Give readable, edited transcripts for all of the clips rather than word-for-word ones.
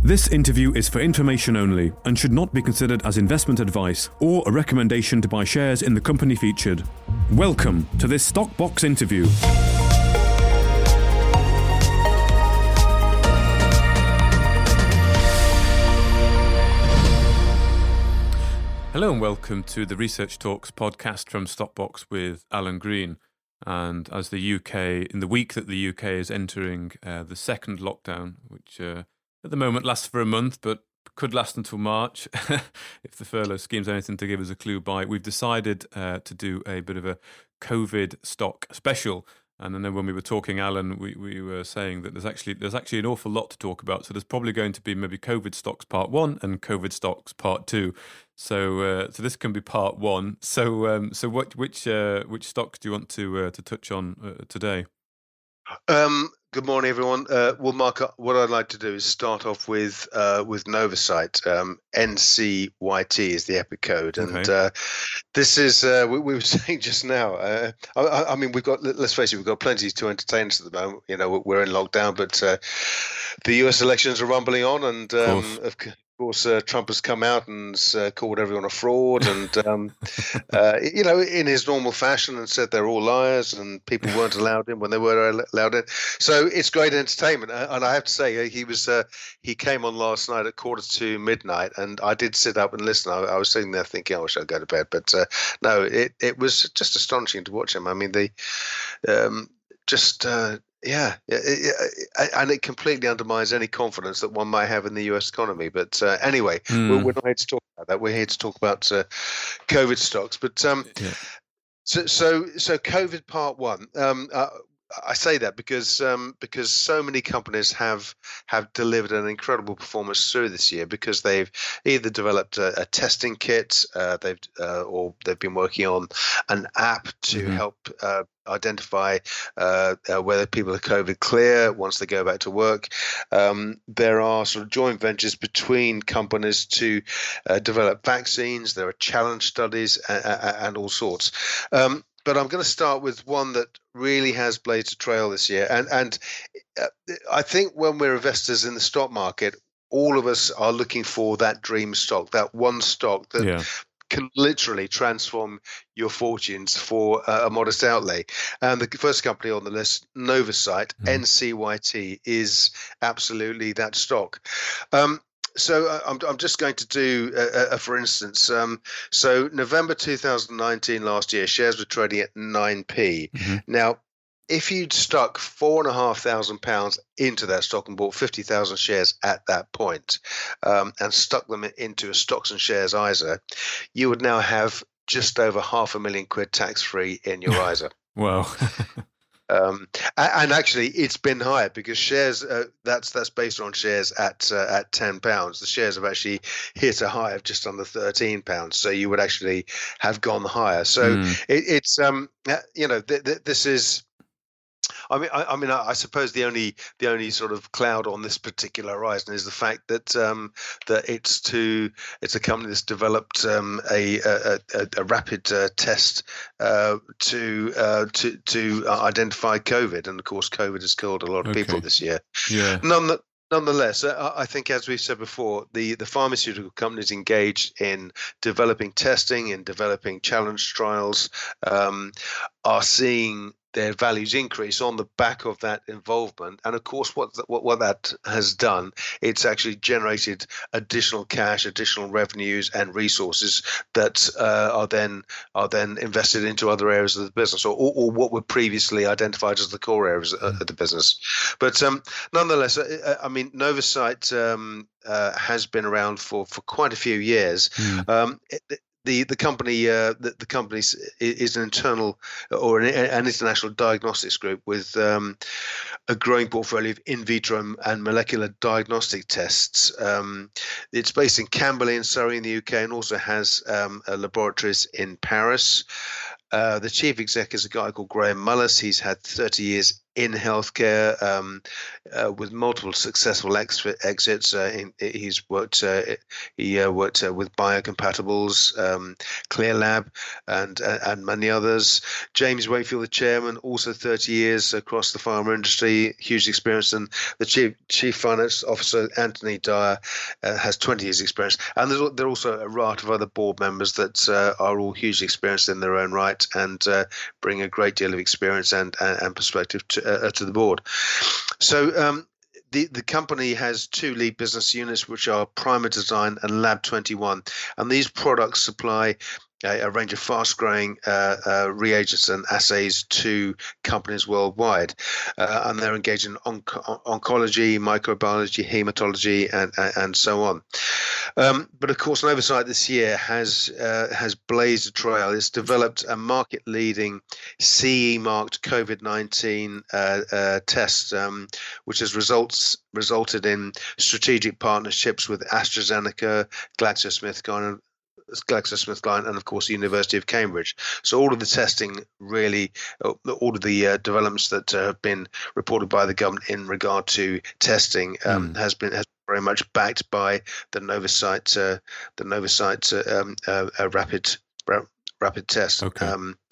This interview is for information only and should not be considered as investment advice or a recommendation to buy shares in the company featured. Welcome to this Stockbox interview. Hello and welcome to the Research Talks podcast from Stockbox with Alan Green. And as the UK, in the week that the UK is entering the second lockdown, which at the moment lasts for a month, but could last until March, if the furlough scheme's anything to give us a clue by, we've decided to do a bit of a COVID stock special. And I know when we were talking, Alan, we were saying that there's actually an awful lot to talk about. So there's probably going to be maybe COVID stocks part 1 and COVID stocks part 2. So this can be part 1. So which stocks do you want to touch on today? Good morning, everyone. Well, Mark, what I'd like to do is start off with Novacyt. NCYT is the EPIC code, and Okay. this is we were saying just now. I mean, let's face it, we've got plenty to entertain us at the moment. You know, we're in lockdown, but the US elections are rumbling on, and of course, Trump has come out and called everyone a fraud, and you know, in his normal fashion, and said they're all liars and people weren't allowed in when they were allowed in. So it's great entertainment, and I have to say, he came on last night at 1:45 midnight, and I did sit up and listen. I was sitting there thinking, I wish I'd go to bed, but no, it was just astonishing to watch him. I mean, yeah, and it completely undermines any confidence that one might have in the US economy. But anyway, we're not here to talk about that. We're here to talk about COVID stocks. But so COVID part 1. I say that because so many companies have delivered an incredible performance through this year because they've either developed a testing kit, or they've been working on an app to help identify whether people are COVID clear once they go back to work. There are sort of joint ventures between companies to develop vaccines. There are challenge studies and all sorts. But I'm going to start with one that really has blazed a trail this year. And I think when we're investors in the stock market, all of us are looking for that dream stock, that one stock that can literally transform your fortunes for a modest outlay. And the first company on the list, Novacyt, NCYT, is absolutely that stock. So I'm just going to do, for instance, so November 2019 last year, shares were trading at 9p. Now, if you'd stuck £4,500 into that stock and bought 50,000 shares at that point, and stuck them into a stocks and shares ISA, you would now have just over £500,000 tax-free in your ISA. Wow. And actually, it's been higher because shares. That's based on shares at £10. The shares have actually hit a high of just under £13. So you would actually have gone higher. So it's you know, this is. I mean, I suppose the only sort of cloud on this particular horizon is the fact that that it's a company that's developed a rapid test to identify COVID, and of course, COVID has killed a lot of people this year. Yeah. Nonetheless, I think, as we've said before, the pharmaceutical companies engaged in developing testing and developing challenge trials are seeing their values increase on the back of that involvement. And of course, what that has done, it's actually generated additional cash, additional revenues and resources that are then invested into other areas of the business, or what were previously identified as the core areas of the business. But nonetheless, I mean, Novacyt has been around for quite a few years. The company is an internal or an international diagnostics group with a growing portfolio of in vitro and molecular diagnostic tests. It's based in Camberley in Surrey in the UK, and also has laboratories in Paris. The chief exec is a guy called Graham Mullis. He's had 30 years in healthcare, with multiple successful exits. He's worked. He worked with Biocompatibles, ClearLab, and many others. James Wakefield, the chairman, also 30 years across the pharma industry, huge experience, and the chief finance officer, Anthony Dyer, has 20 years experience. And there are also a raft of other board members that are all hugely experienced in their own right and bring a great deal of experience and perspective to the board. So the company has two lead business units, which are Primer Design and Lab 21, and these products supply a range of fast-growing reagents and assays to companies worldwide, and they're engaged in oncology, microbiology, hematology, and so on. But of course, Novacyt this year has blazed a trail. It's developed a market-leading CE-marked COVID-19 test, which has resulted in strategic partnerships with AstraZeneca, GlaxoSmithKline, and of course the University of Cambridge. So all of the testing, really, all of the developments that have been reported by the government in regard to testing has been very much backed by the Novacyt rapid test. Okay.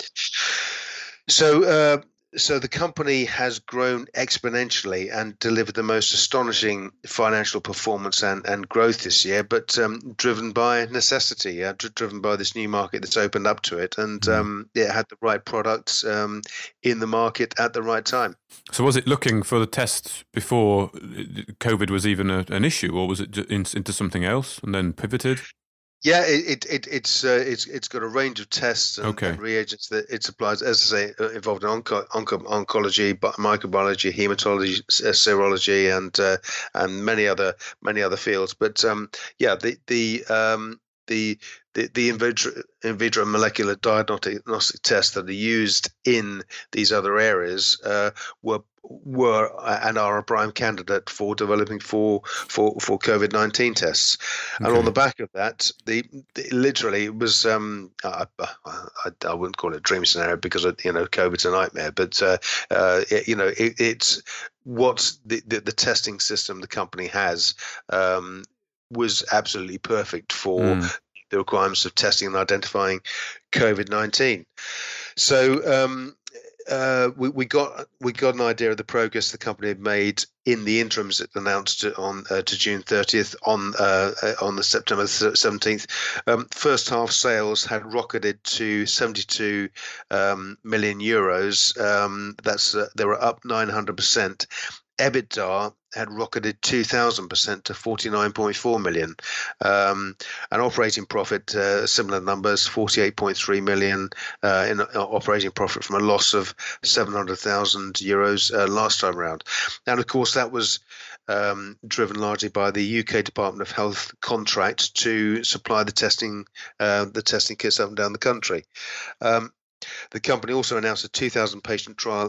So the company has grown exponentially and delivered the most astonishing financial performance and growth this year, but driven by necessity, driven by this new market that's opened up to it, and it had the right products in the market at the right time. So was it looking for the tests before COVID was even an issue, or was it into something else and then pivoted? Yeah, it's got a range of tests and reagents that it supplies, as I say, involved in oncology, microbiology, hematology, serology, and many other fields. But the in vitro molecular diagnostic tests that are used in these other areas were and are a prime candidate for developing for COVID-19 tests. Okay. And on the back of that, literally it was I wouldn't call it a dream scenario because COVID's a nightmare, but it's what the testing system the company has was absolutely perfect for the requirements of testing and identifying COVID-19. So we got an idea of the progress the company had made in the interims it announced on to June 30th on the September 17th. First half sales had rocketed to 72 million euros. They were up 900%. EBITDA had rocketed 2,000% to 49.4 million. And operating profit, similar numbers, 48.3 million in operating profit from a loss of 700,000 euros last time around. And of course, that was driven largely by the UK Department of Health contract to supply the testing kits up and down the country. The company also announced a 2,000 patient trial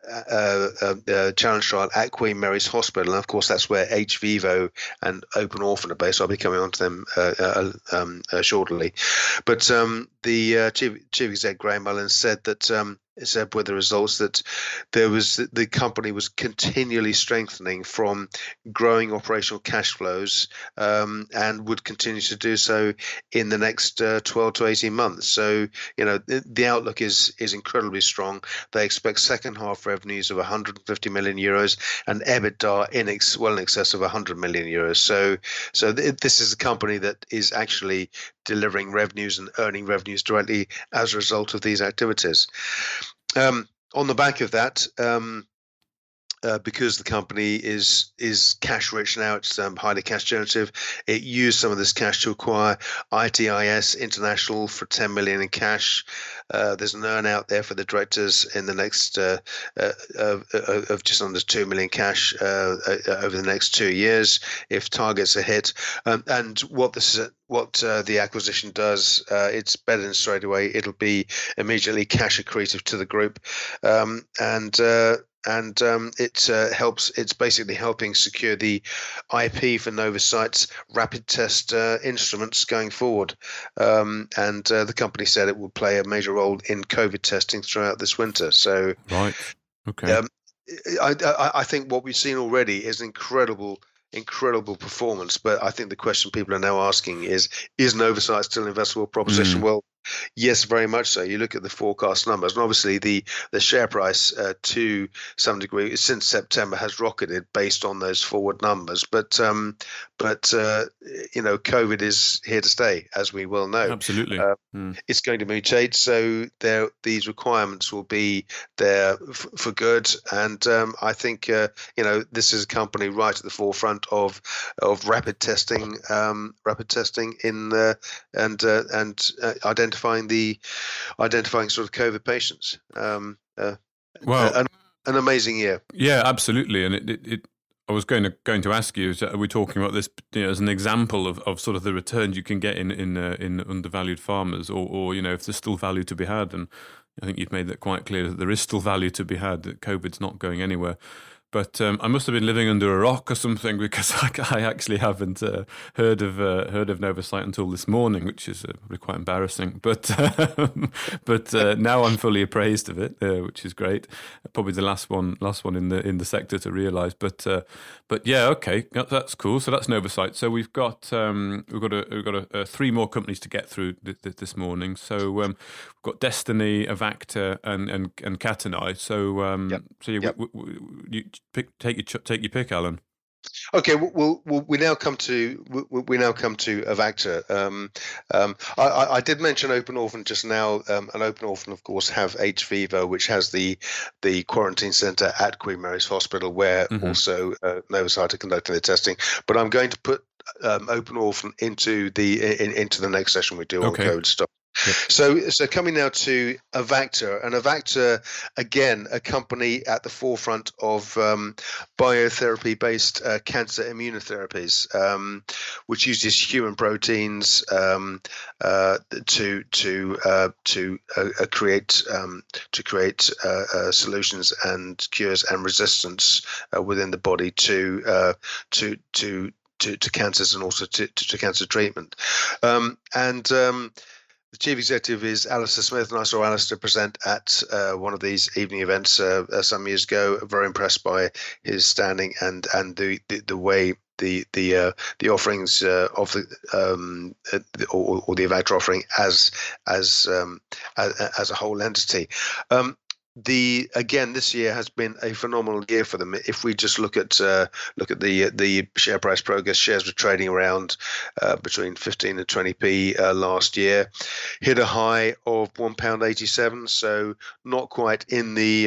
challenge trial at Queen Mary's Hospital, and of course that's where hVIVO and Open Orphan are based. So I'll be coming on to them shortly. But the chief exec Graham Mullen said with the results that the company was continually strengthening from growing operational cash flows and would continue to do so in the next 12 to 18 months. So the outlook is incredibly strong. They expect second half revenues of 150 million euros and EBITDA in excess of 100 million euros. So this is a company that is actually delivering revenues and earning revenues directly as a result of these activities. On the back of that, because the company is cash rich now, it's highly cash generative. It used some of this cash to acquire ITIS International for 10 million in cash. There's an earn out there for the directors in the next of just under 2 million cash over the next 2 years if targets are hit. And what the acquisition does, it's better than straight away. It'll be immediately cash accretive to the group, and it helps. It's basically helping secure the IP for Novacyt's rapid test instruments going forward. And the company said it will play a major role in COVID testing throughout this winter. So, right, okay. I think what we've seen already is incredible performance. But I think the question people are now asking is Novocyte still an investable proposition? Well, yes, very much so. You look at the forecast numbers, and obviously the share price to some degree since September has rocketed based on those forward numbers. But COVID is here to stay, as we well know. Absolutely, it's going to mutate, so these requirements will be there for good. And I think this is a company right at the forefront of rapid testing in and identifying sort of COVID patients. Well, an amazing year. Yeah, absolutely. And I was going to ask you: are we talking about this as an example of sort of the returns you can get in undervalued farmers, or if there's still value to be had? And I think you've made that quite clear that there is still value to be had. That COVID's not going anywhere. But I must have been living under a rock or something, because I actually haven't heard of Novocyte until this morning, which is really quite embarrassing. But now I'm fully appraised of it, which is great. Probably the last one in the sector to realise. But yeah, okay, that's cool. So that's Novocyte. So we've got 3 more companies to get through this morning. So we've got Destiny, Avacta, and Catanei. So take your pick, Alan. Okay, we now come to Avacta. I did mention Open Orphan just now, and Open Orphan, of course, have hVIVO, which has the quarantine centre at Queen Mary's Hospital, where also Novocyte are conducting the testing. But I'm going to put Open Orphan into the next session we do on COVID stuff. Yep. So coming now to Avacta, and Avacta, again, a company at the forefront of biotherapy-based cancer immunotherapies, which uses human proteins to create solutions and cures and resistance within the body to cancers, and also to cancer treatment. The chief executive is Alistair Smith, and I saw Alistair present at one of these evening events some years ago. Very impressed by his standing and the way the offerings of the the Avacta offering as a whole entity. This year has been a phenomenal year for them. If we just look at the share price progress, shares were trading around between 15 and 20p last year, hit a high of £1.87, so not quite in the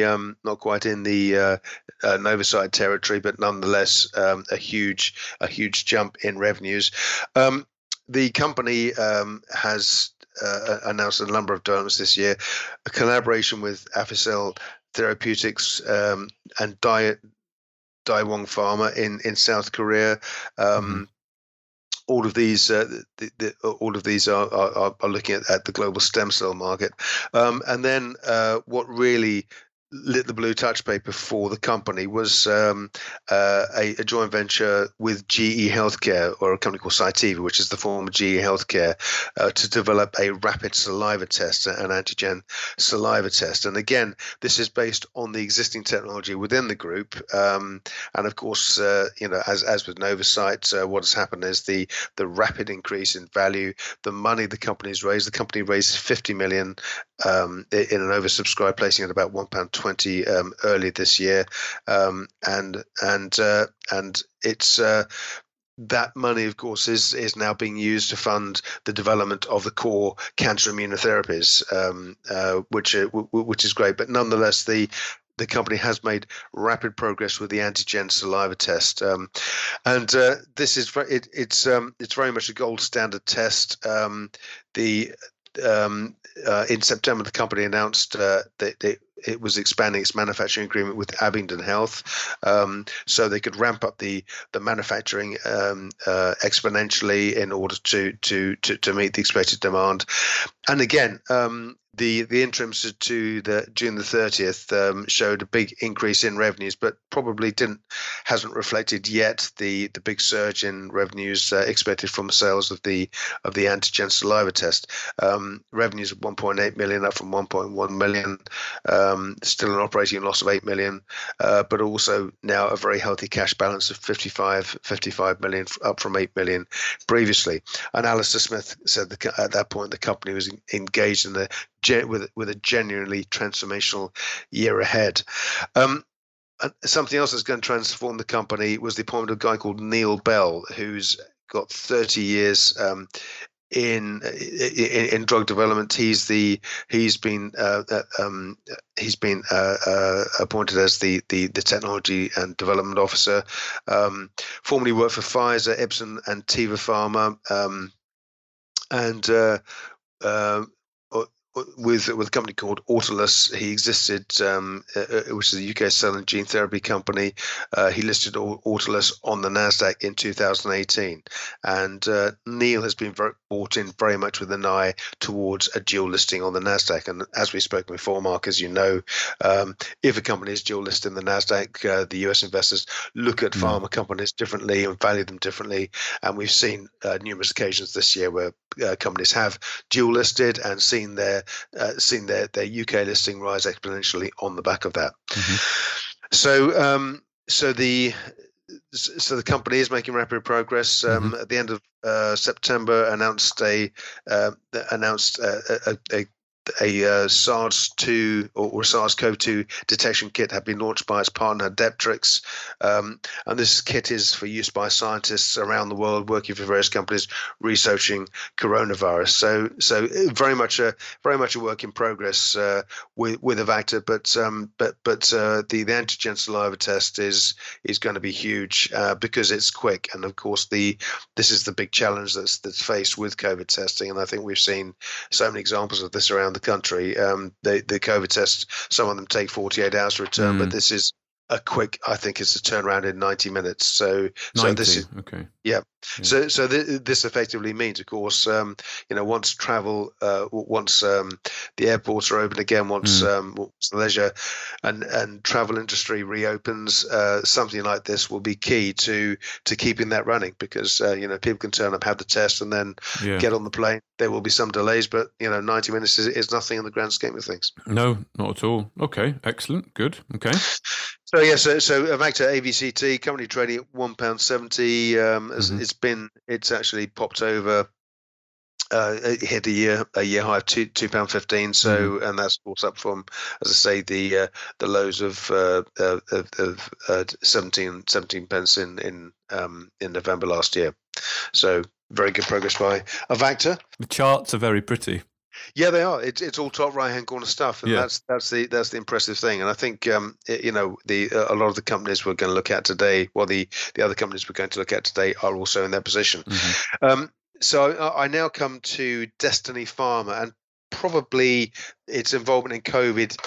Novocyte territory, but nonetheless a huge jump in revenues. The company has announced a number of developments this year, a collaboration with Afficel Therapeutics and Daewon Pharma in South Korea. All of these are looking at the global stem cell market, and then what really lit the blue touch paper for the company was a joint venture with GE Healthcare, or a company called Cytiva, which is the former GE Healthcare, to develop a rapid saliva test, an antigen saliva test. And again, this is based on the existing technology within the group. And of course, as with Novocyte, what has happened is the rapid increase in value, the money the company's raised. The company raised 50 million in an oversubscribed placing at about £1.20 early this year, and it's that money, of course, is now being used to fund the development of the core cancer immunotherapies, which is great. But nonetheless, the company has made rapid progress with the antigen saliva test, and this is it's very much a gold standard test. In September, the company announced that it was expanding its manufacturing agreement with Abingdon Health, so they could ramp up the manufacturing exponentially in order to meet the expected demand. And again, the interims to the June the 30th showed a big increase in revenues, but probably hasn't reflected yet the big surge in revenues expected from sales of the antigen saliva test. Revenues of 1.8 million, up from 1.1 million still an operating loss of 8 million, but also now a very healthy cash balance of 55 million, up from 8 million previously. And Alistair Smith said at that point the company was engaged in with a genuinely transformational year ahead. Something else that's going to transform the company was the appointment of a guy called Neil Bell, who's got 30 years in drug development. He's been appointed as the technology and development officer. Formerly worked for Pfizer, Ipsen, and Teva Pharma, with a company called Autolus. He existed, which is a UK cell and gene therapy company. He listed Autolus on the NASDAQ in 2018. And Neil has been brought in very much with an eye towards a dual listing on the NASDAQ. And as we've spoken before, Mark, as you know, if a company is dual listed in the NASDAQ, the US investors look at pharma companies differently and value them differently. And we've seen numerous occasions this year where companies have dual listed and seen their UK listing rise exponentially on the back of that. So the company is making rapid progress. At the end of September, announced a SARS-2 or SARS-CoV-2 detection kit had been launched by its partner Deptrix, and this kit is for use by scientists around the world working for various companies researching coronavirus. So very much a work in progress with Avacta, but the antigen saliva test is going to be huge because it's quick, and of course this is the big challenge that's faced with COVID testing, and I think we've seen so many examples of this around the country. The COVID tests, some of them take 48 hours to return, but this is a quick, I think it's a turnaround in 90 minutes. So this is okay. Yeah. So this effectively means, of course, once travel, once the airports are open again, once the leisure and travel industry reopens, something like this will be key to keeping that running, because people can turn up, have the test, and then get on the plane. There will be some delays, but 90 minutes is nothing in the grand scheme of things. No, not at all. Okay, excellent, good. Okay. So Avacta AVCT, company trading at £1.70. It's actually popped over. It hit a year high of £2.15. So, and that's of course up from, as I say, the lows of 17 pence in November last year. So very good progress by Avacta. The charts are very pretty. Yeah, they are. It's all top right hand corner stuff, and that's the impressive thing. And I think a lot of the companies we're going to look at today, the other companies we're going to look at today, are also in that position. So I now come to Destiny Pharma, and probably its involvement in COVID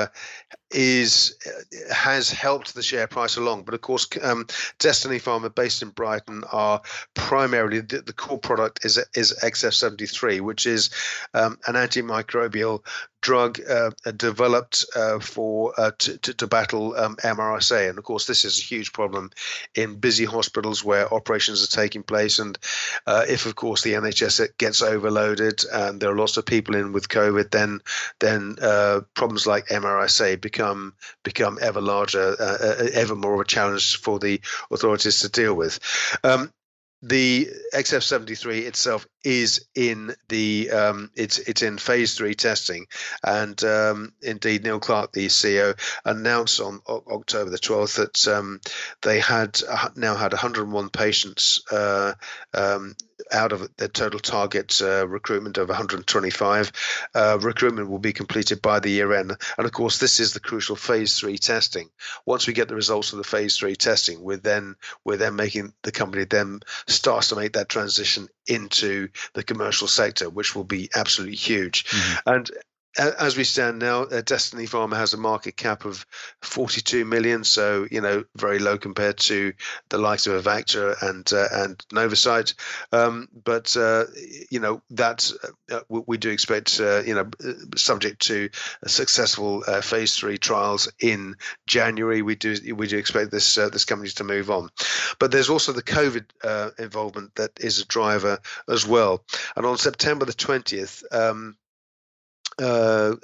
has helped the share price along. But of course, Destiny Pharma, based in Brighton, are primarily the core product is XF73, which is an antimicrobial drug developed to battle MRSA. And of course, this is a huge problem in busy hospitals where operations are taking place. And if, of course, the NHS gets overloaded and there are lots of people in with COVID, then problems like MRSA become ever larger, ever more of a challenge for the authorities to deal with. The XF73 itself is in it's in phase 3 testing, and indeed Neil Clark, the CEO, announced on October the 12th that they had now had 101 patients out of their total target recruitment of 125. Recruitment will be completed by the year end, and of course this is the crucial phase 3 testing. Once we get the results of the phase 3 testing, we're then making the company then starts to make that transition into the commercial sector, which will be absolutely huge. And as we stand now, Destiny Pharma has a market cap of 42 million, so very low compared to the likes of Avacta and Novocyte. But that we do expect, subject to successful phase 3 trials in January, we do expect this company to move on. But there's also the COVID involvement that is a driver as well. And on September the 20th.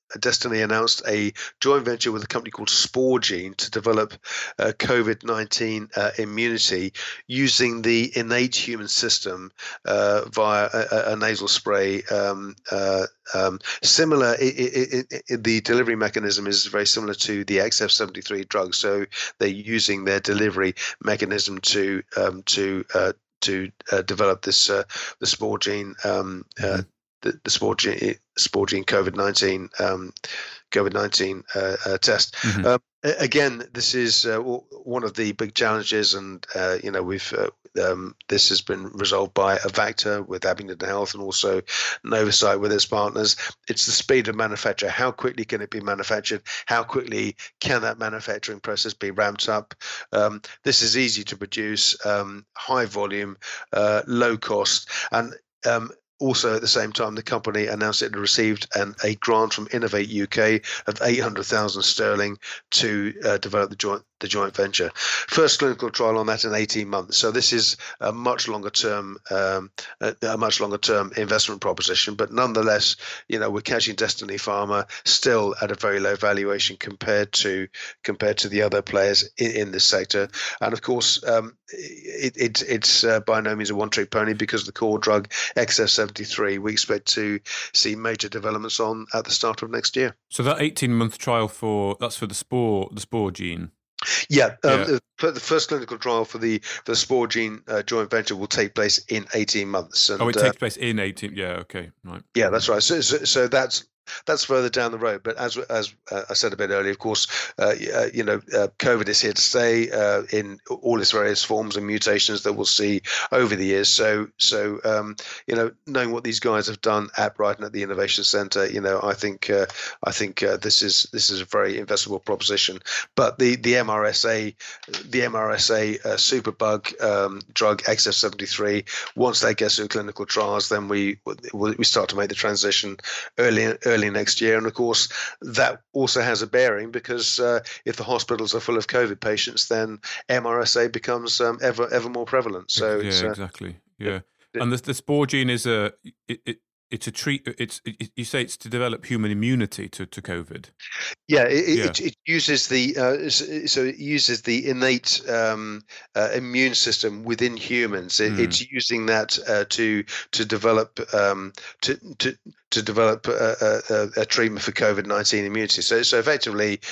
Destiny announced a joint venture with a company called Sporgene to develop COVID-19 immunity using the innate human system via a nasal spray. Similar, the delivery mechanism is very similar to the XF73 drug. So they're using their delivery mechanism to develop this the Sporgene the Sporgene COVID-19 test. Mm-hmm. Again, this is one of the big challenges, and we've this has been resolved by Avacta with Abingdon Health and also Novacyte with its partners. It's the speed of manufacture. How quickly can it be manufactured? How quickly can that manufacturing process be ramped up? This is easy to produce, high volume, low cost, and also, at the same time, the company announced it had received a grant from Innovate UK of 800,000 sterling to develop the joint venture. First clinical trial on that in 18 months. So this is a much longer term investment proposition. But nonetheless, we're catching Destiny Pharma still at a very low valuation compared to the other players in this sector. And of course, it's by no means a one-trick pony, because the core drug XF73 we expect to see major developments on at the start of next year. So that 18-month trial that's for the spore gene. Yeah, the first clinical trial for the Sporgene joint venture will take place in 18 months. And, it takes place in 18. Yeah, okay, right. Yeah, that's right. So that's further down the road. But as I said a bit earlier, of course, COVID is here to stay in all its various forms and mutations that we'll see over the years. So knowing what these guys have done at Brighton at the Innovation Centre, I think this is a very investable proposition. But the MRSA superbug drug XF73, once that gets through clinical trials, then we start to make the transition early next year. And of course, that also has a bearing, because if the hospitals are full of COVID patients, then MRSA becomes ever more prevalent. So exactly. Yeah, and the Sporgene is you say it's to develop human immunity to COVID. Yeah, it uses the innate immune system within humans. It's using that to develop to develop a treatment for COVID-19 immunity. So effectively,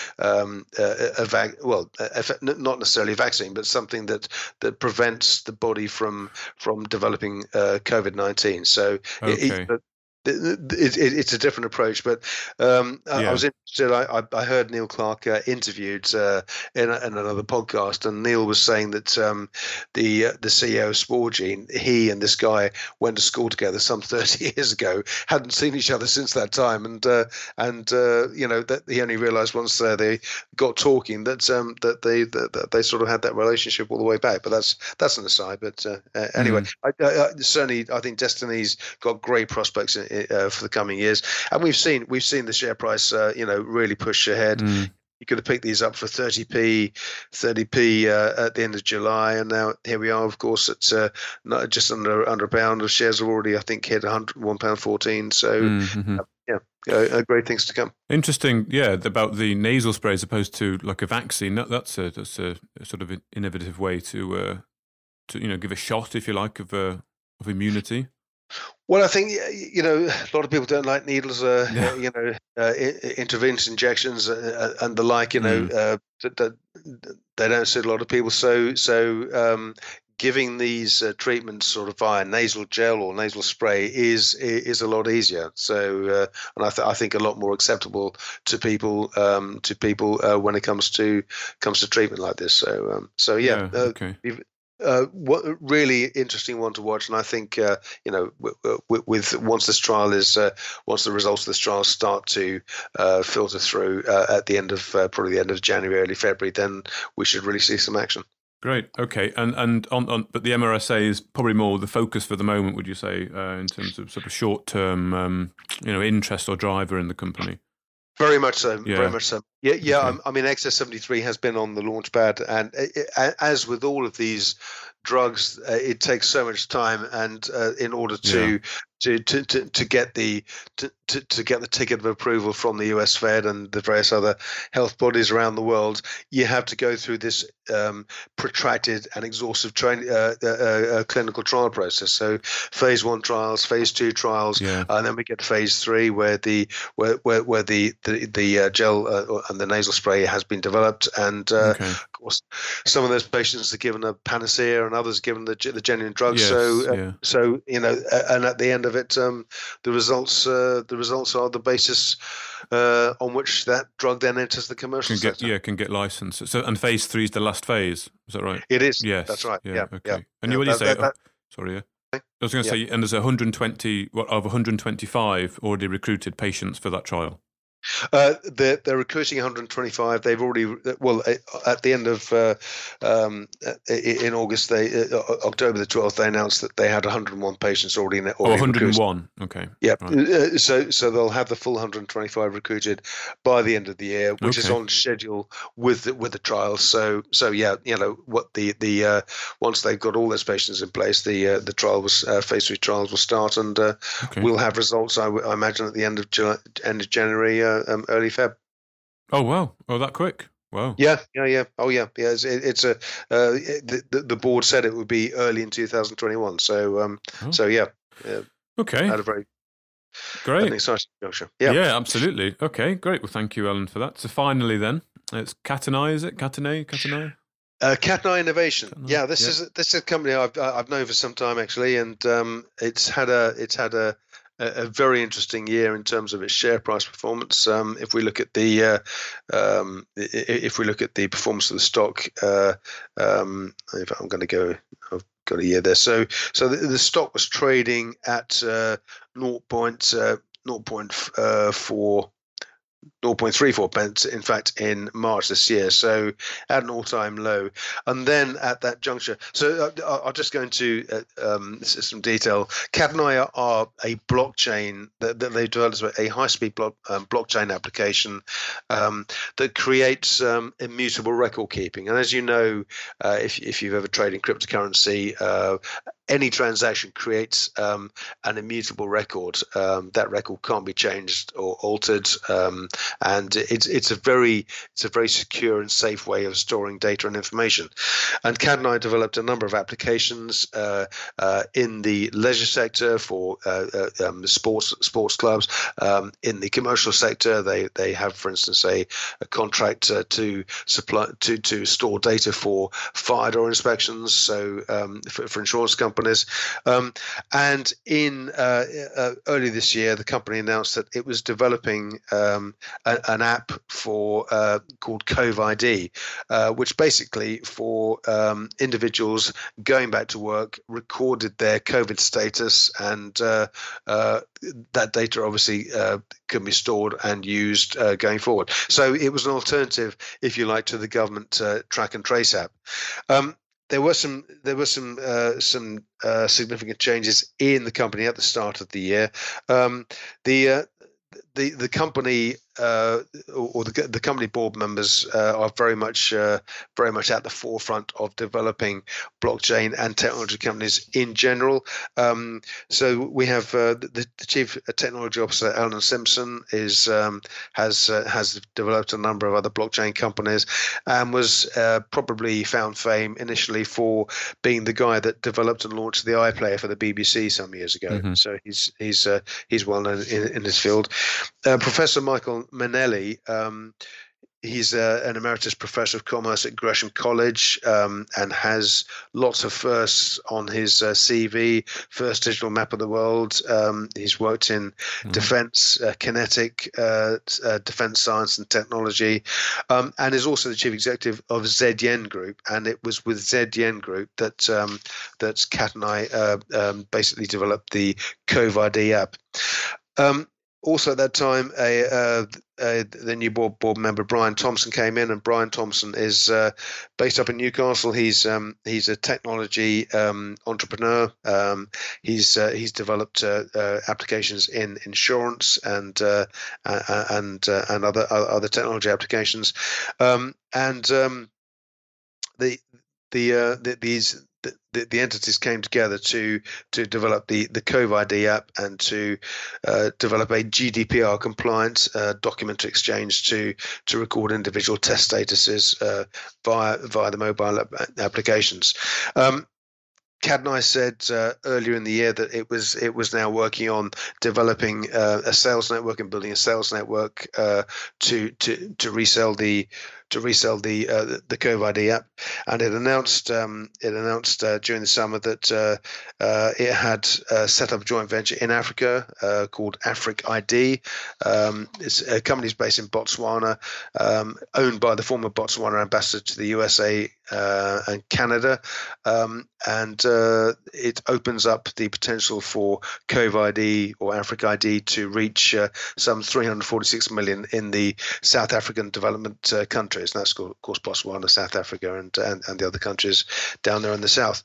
not necessarily a vaccine, but something that prevents the body from developing COVID-19. So it's a different approach, but I was interested. I heard Neil Clark interviewed in another podcast, and Neil was saying that the CEO of Sporgene, he and this guy went to school together some 30 years ago, hadn't seen each other since that time, and that he only realised once they got talking that they sort of had that relationship all the way back. But that's an aside. But anyway, certainly I think Destiny's got great prospects for the coming years, and we've seen the share price really push ahead. You could have picked these up for 30p at the end of July, and now here we are. Of course, it's not just under £1. The shares have already, I think, hit £1.14. So great things to come. Interesting, about the nasal spray as opposed to like a vaccine. That's a sort of innovative way to give a shot, if you like, of immunity. Well, I think a lot of people don't like needles, intravenous injections and the like. They don't suit a lot of people. So giving these treatments sort of via nasal gel or nasal spray is a lot easier. So and I think a lot more acceptable to people when it comes to treatment like this. Okay. What really interesting one to watch, and I think with once the results of this trial start to filter through at the end of probably the end of January, early February, then we should really see some action. Great. Okay. And but the MRSA is probably more the focus for the moment, would you say, in terms of sort of short term, interest or driver in the company? Very much so. Very much so. Yeah. Okay. I mean, XF73 has been on the launch pad, and as with all of these drugs, it takes so much time, and in order to to get the to get the ticket of approval from the US Fed and the various other health bodies around the world, you have to go through this protracted and exhaustive clinical trial process. So phase 1 trials, phase 2 trials, and then we get phase 3 where the gel and the nasal spray has been developed, and of course some of those patients are given a panacea and others given the genuine drug. So and at the end of it, the results are the basis on which that drug then enters the commercial sector. Can get licensed. So, and phase 3 is the last phase. Is that right? It is. Yes, that's right. Yeah. Okay. And what do you say? Sorry. Yeah. I was going to say, and there's 120 of 125 already recruited patients for that trial. They're recruiting 125. They've already, at the end of in August, October the 12th, they announced that they had 101 patients already 101. Okay. Yeah. Right. So they'll have the full 125 recruited by the end of the year, which is on schedule with the trials. So yeah, what the once they've got all those patients in place, the trial was phase 3 trials will start, and we'll have results. I imagine at the end of January. Early Feb. Oh wow! Oh, that quick! Wow. Yeah. Oh yeah. It's the board said it would be early in 2021. So yeah. Okay. Had a very great, exciting juncture. Yeah. Yeah, absolutely. Okay, great. Well, thank you, Alan, for that. So finally, then it's Catenay. Is it Catenay? Catenay Innovation. Yeah, this is a company I've known for some time actually, and it's had a very interesting year in terms of its share price performance. If we look at the performance of the stock, if I'm going to go, I've got a year there. So the stock was trading at 0.34 pence, in fact, in March this year, so at an all-time low. And then at that juncture, so I'll just go into some detail. Catenay are a blockchain that they developed, a high-speed blockchain application that creates immutable record keeping. And as you know, if you've ever traded cryptocurrency, any transaction creates an immutable record. That record can't be changed or altered, and it's a very secure and safe way of storing data and information. And Catenay developed a number of applications in the leisure sector for sports clubs. In the commercial sector, they have, for instance, a contract to store data for fire door inspections. So for insurance companies. And in early this year, the company announced that it was developing an app for called COVID, which basically for individuals going back to work recorded their COVID status, and that data obviously can be stored and used going forward. So it was an alternative, if you like, to the government track and trace app. There were some significant changes in the company at the start of the year. The company or the company board members are very much at the forefront of developing blockchain and technology companies in general. So we have the chief technology officer, Alan Simpson, has developed a number of other blockchain companies, and was probably found fame initially for being the guy that developed and launched the iPlayer for the BBC some years ago. Mm-hmm. So he's well known in his field. Professor Michael Manelli, he's an emeritus professor of commerce at Gresham College, and has lots of firsts on his CV. First digital map of the world. He's worked in defense, kinetic, defense science and technology, and is also the chief executive of ZYen Group. And it was with ZYen Group that Catenay basically developed the COVID app. Also at that time, the new board member Brian Thompson came in, and Brian Thompson is based up in Newcastle. He's a technology entrepreneur. He's developed applications in insurance and other technology applications. These the entities came together to develop the COVID app and to develop a GDPR compliant document exchange to record individual test statuses via the mobile applications. Cadney said earlier in the year that it was now working on developing a sales network and building a sales network to resell the COVID app, and it announced during the summer that it had set up a joint venture in Africa called Afric ID. It's a company based in Botswana, owned by the former Botswana ambassador to the USA and Canada, and it opens up the potential for COVID or Afric ID to reach some 346 million in the South African development countries. And that's, of course, Botswana, South Africa, and the other countries down there in the south.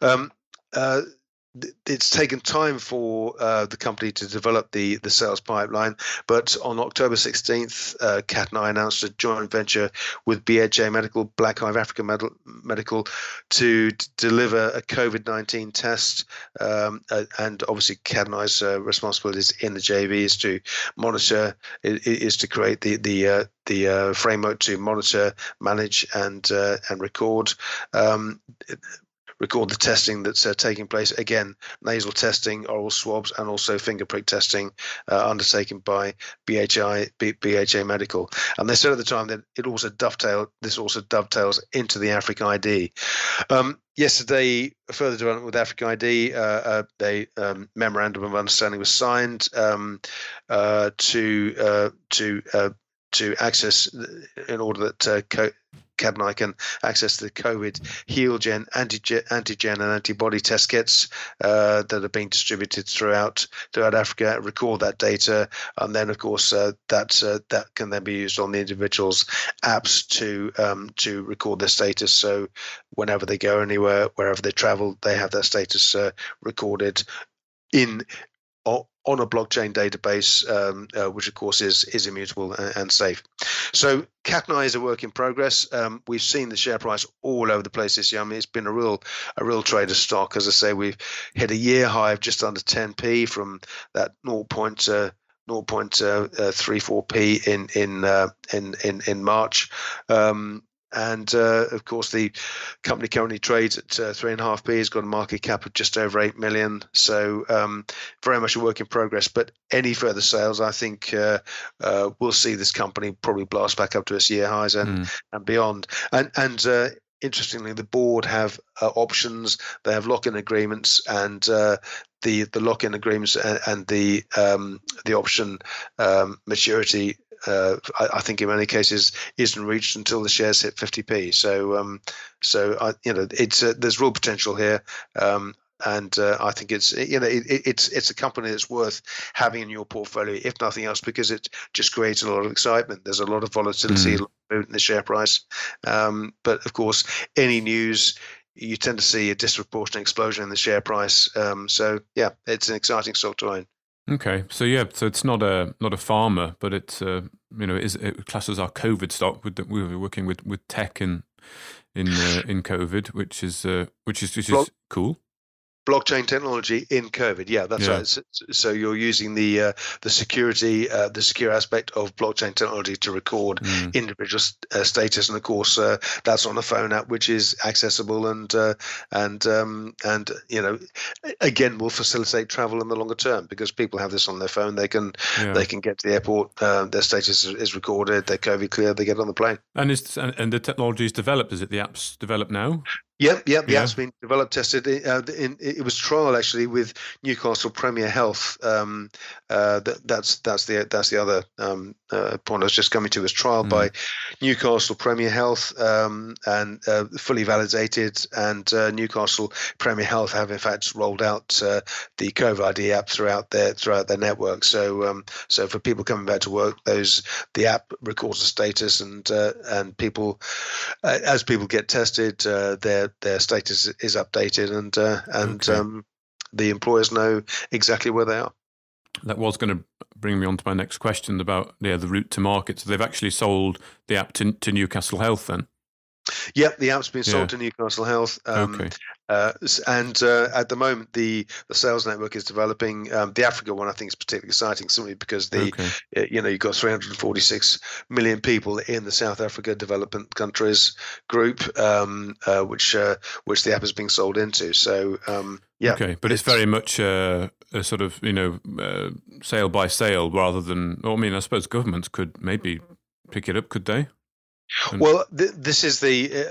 It's taken time for the company to develop the sales pipeline, but on October 16th, Cadney announced a joint venture with BHA Medical, Black Hive Africa Medical, to deliver a COVID-19 test. And obviously, Cadney's responsibilities in the JV is to monitor, is to create the framework to monitor, manage, and record. Record the testing that's taking place. Again, nasal testing, oral swabs, and also finger prick testing undertaken by BHA Medical. And they said at the time that this also dovetails into the Afric ID. Yesterday, a further development with Afric ID, a memorandum of understanding was signed to access, in order that Cadney can access the COVID HealGen antigen and antibody test kits that are being distributed throughout Africa, record that data, and then, of course, that can then be used on the individuals' apps to record their status. So whenever they go anywhere, wherever they travel, they have their status recorded on a blockchain database, which of course is immutable and safe. So Cadney is a work in progress. We've seen the share price all over the place this year. I mean, it's been a real trader stock. As I say, we've hit a year high of just under 10p from that 0.34p in March. And of course, the company currently trades at 3.5p. It's got a market cap of just over 8 million. So very much a work in progress. But any further sales, I think, we'll see this company probably blast back up to its year highs and beyond. And interestingly, the board have options. They have lock-in agreements, and the lock-in agreements and the option maturity, I think in many cases isn't reached until the shares hit 50p. So there's real potential here. And I think it's a company that's worth having in your portfolio, if nothing else, because it just creates a lot of excitement. There's a lot of volatility in the share price. But of course, any news, you tend to see a disproportionate explosion in the share price. So yeah, it's an exciting stock to own. Okay, so it's not a pharma, but it's it classes our COVID stock. We were working with tech in COVID, which is cool. Blockchain technology in COVID, that's right. So you're using the secure aspect of blockchain technology to record individual status, and of course that's on a phone app which is accessible and again will facilitate travel in the longer term, because people have this on their phone. They can get to the airport, their status is recorded, they're COVID clear, they get on the plane. And the technology is developed. Is it the app's developed now? Yep. The app's been developed, tested. It was trial actually with Newcastle Premier Health. That's the other point I was just coming to. Was trialed by Newcastle Premier Health and fully validated. And Newcastle Premier Health have in fact rolled out the COVID ID app throughout their network. So for people coming back to work, the app records the status, and people as people get tested, their status is updated, and the employers know exactly where they are. That was going to bring me on to my next question about the route to market. So they've actually sold the app to Newcastle Health then? Yep, the app's been sold to Newcastle Health. Okay. And at the moment, the sales network is developing. The Africa one, I think, is particularly exciting, simply because you've got 346 million people in the South Africa development countries group, which the app is being sold into. So okay, but it's very much a sort of sale by sale rather than. Well, I mean, I suppose governments could maybe pick it up, could they? Well, this is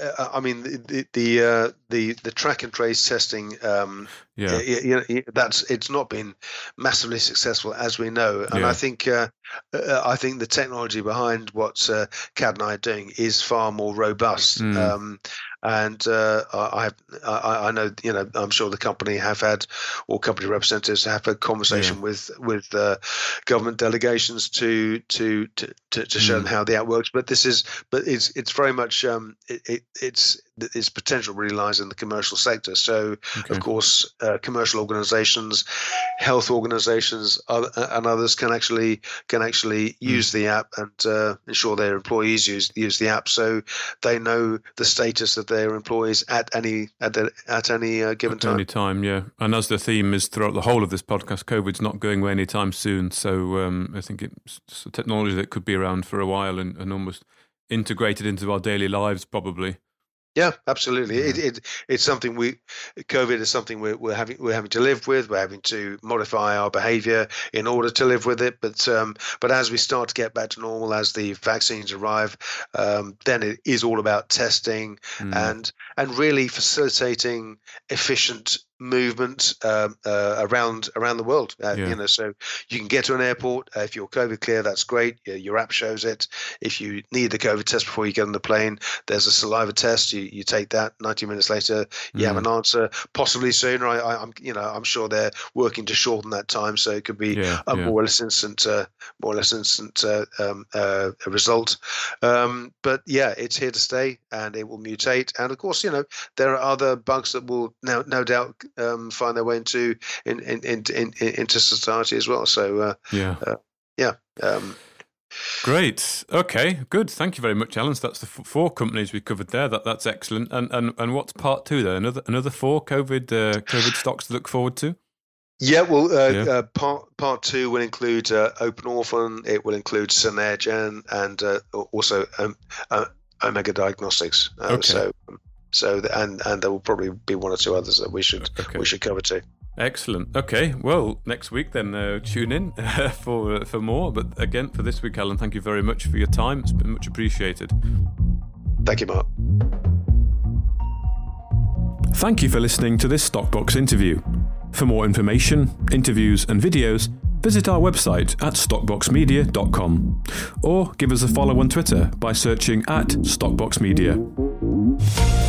the track and trace testing. It's not been massively successful, as we know, and I think the technology behind what Kat and I are doing is far more robust. And I know, I'm sure the company have had, or company representatives have had conversation with government delegations to show them how the app works. But it's very much its potential really lies in the commercial sector. So of course, commercial organisations, health organisations, and others can actually use the app and ensure their employees use the app, so they know the status of their employees at any given time. Any time, yeah. And as the theme is throughout the whole of this podcast, COVID's not going away anytime soon. So I think it's a technology that could be around for a while and almost integrated into our daily lives, probably. Yeah, absolutely. It's something COVID is something we're having to live with. We're having to modify our behaviour in order to live with it. But as we start to get back to normal, as the vaccines arrive, then it is all about testing and really facilitating efficient movement around the world. So you can get to an airport if you're COVID clear. That's great. Your app shows it. If you need the COVID test before you get on the plane, there's a saliva test. You take that. 90 minutes later, you have an answer. Possibly sooner. I'm sure they're working to shorten that time, so it could be more or less instant result. But it's here to stay, and it will mutate. And of course, there are other bugs that will no doubt find their way into society as well. So great. Okay, good. Thank you very much, Alan. So that's the 4 companies we covered there. That's excellent. And what's part 2 there? Another 4 COVID stocks to look forward to? Yeah, well, part 2 will include Open Orphan. It will include Synergen and also Omega Diagnostics. Okay. So there will probably be 1 or 2 others that we should cover too. Excellent. Okay, well, next week then tune in for more. But again, for this week, Alan, thank you very much for your time. It's been much appreciated. Thank you, Mark. Thank you for listening to this Stockbox interview. For more information, interviews and videos, visit our website at stockboxmedia.com or give us a follow on Twitter by searching @StockboxMedia.